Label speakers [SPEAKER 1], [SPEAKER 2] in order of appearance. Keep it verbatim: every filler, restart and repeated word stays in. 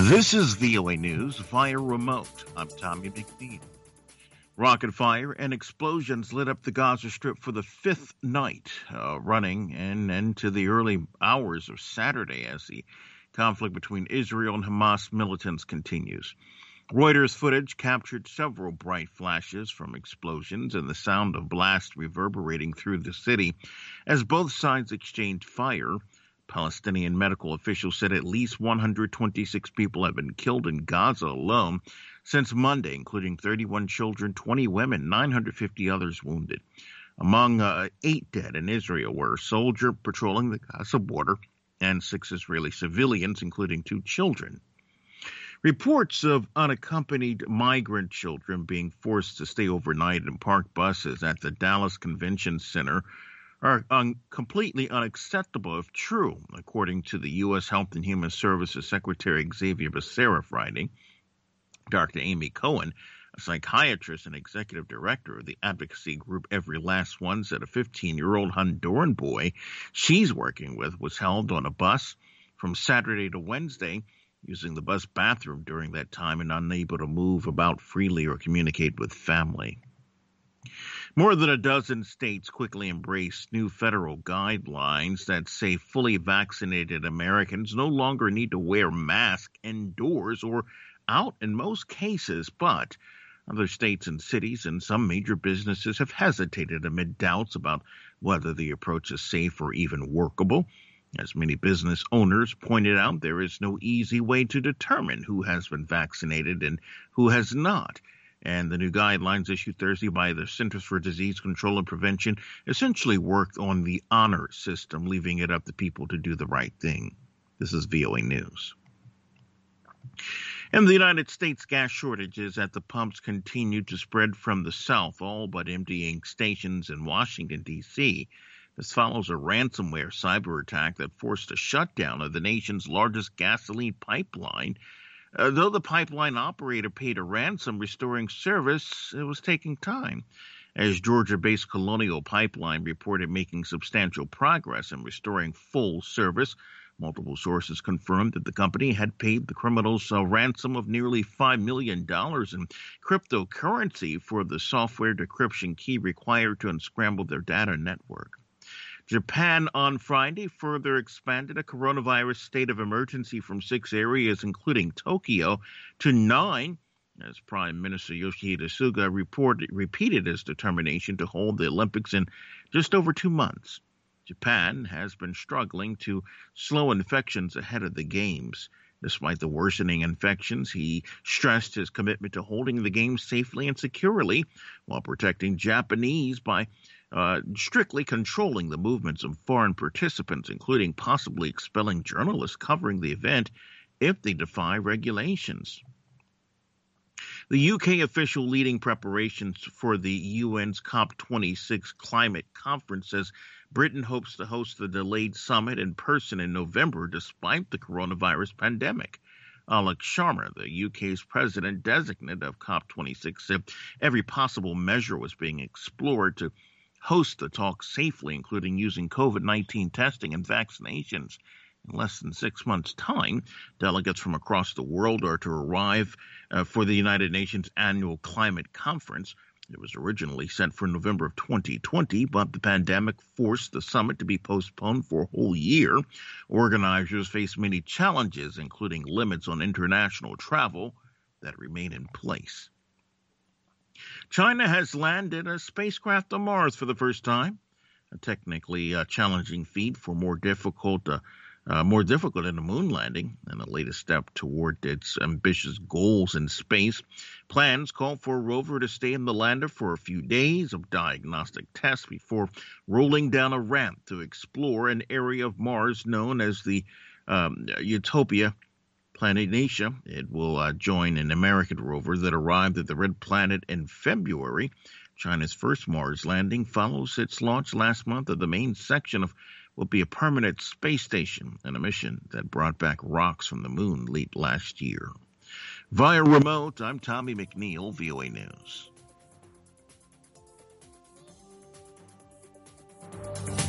[SPEAKER 1] This is V O A News via remote. I'm Tommy McNeil. Rocket fire and explosions lit up the Gaza Strip for the fifth night, uh, running and into the early hours of Saturday as the conflict between Israel and Hamas militants continues. Reuters footage captured several bright flashes from explosions and the sound of blasts reverberating through the city as both sides exchanged fire. Palestinian medical officials said at least one hundred twenty-six people have been killed in Gaza alone since Monday, including thirty-one children, twenty women, nine hundred fifty others wounded. Among uh, eight dead in Israel were a soldier patrolling the Gaza border and six Israeli civilians, including two children. Reports of unaccompanied migrant children being forced to stay overnight in parked buses at the Dallas Convention Center are un- completely unacceptable if true, according to the U S Health and Human Services Secretary Xavier Becerra Friday. Doctor Amy Cohen, a psychiatrist and executive director of the advocacy group Every Last One, said a fifteen-year-old Honduran boy she's working with was held on a bus from Saturday to Wednesday, using the bus bathroom during that time and unable to move about freely or communicate with family. More than a dozen states quickly embraced new federal guidelines that say fully vaccinated Americans no longer need to wear masks indoors or out in most cases, but other states and cities and some major businesses have hesitated amid doubts about whether the approach is safe or even workable. As many business owners pointed out, there is no easy way to determine who has been vaccinated and who has not. And the new guidelines issued Thursday by the Centers for Disease Control and Prevention essentially worked on the honor system, leaving it up to people to do the right thing. This is V O A News. In the United States, gas shortages at the pumps continue to spread from the south, all but emptying stations in Washington, D C This follows a ransomware cyber attack that forced a shutdown of the nation's largest gasoline pipeline. Uh, though the pipeline operator paid a ransom restoring service, it was taking time. As Georgia-based Colonial Pipeline reported making substantial progress in restoring full service, multiple sources confirmed that the company had paid the criminals a ransom of nearly five million dollars in cryptocurrency for the software decryption key required to unscramble their data network. Japan on Friday further expanded a coronavirus state of emergency from six areas, including Tokyo, to nine, as Prime Minister Yoshihide Suga reported, repeated his determination to hold the Olympics in just over two months. Japan has been struggling to slow infections ahead of the Games. Despite the worsening infections, he stressed his commitment to holding the Games safely and securely while protecting Japanese by Uh, strictly controlling the movements of foreign participants, including possibly expelling journalists covering the event if they defy regulations. The U K official leading preparations for the U N's COP twenty-six climate conference says Britain hopes to host the delayed summit in person in November despite the coronavirus pandemic. Alex Sharma, the U K's president-designate of COP twenty-six, said every possible measure was being explored to host the talk safely, including using COVID nineteen testing and vaccinations. In less than six months' time, delegates from across the world are to arrive uh, for the United Nations annual climate conference. It was originally set for November of twenty twenty, but the pandemic forced the summit to be postponed for a whole year. Organizers face many challenges, including limits on international travel that remain in place. China has landed a spacecraft on Mars for the first time, a technically uh, challenging feat for more difficult, uh, uh, more difficult than a moon landing, and the latest step toward its ambitious goals in space. Plans call for a rover to stay in the lander for a few days of diagnostic tests before rolling down a ramp to explore an area of Mars known as the um, Utopia Planitia. It will uh, join an American rover that arrived at the Red Planet in February. China's first Mars landing follows its launch last month of the main section of what will be a permanent space station, and a mission that brought back rocks from the moon late last year. Via remote, I'm Tommy McNeil, V O A News.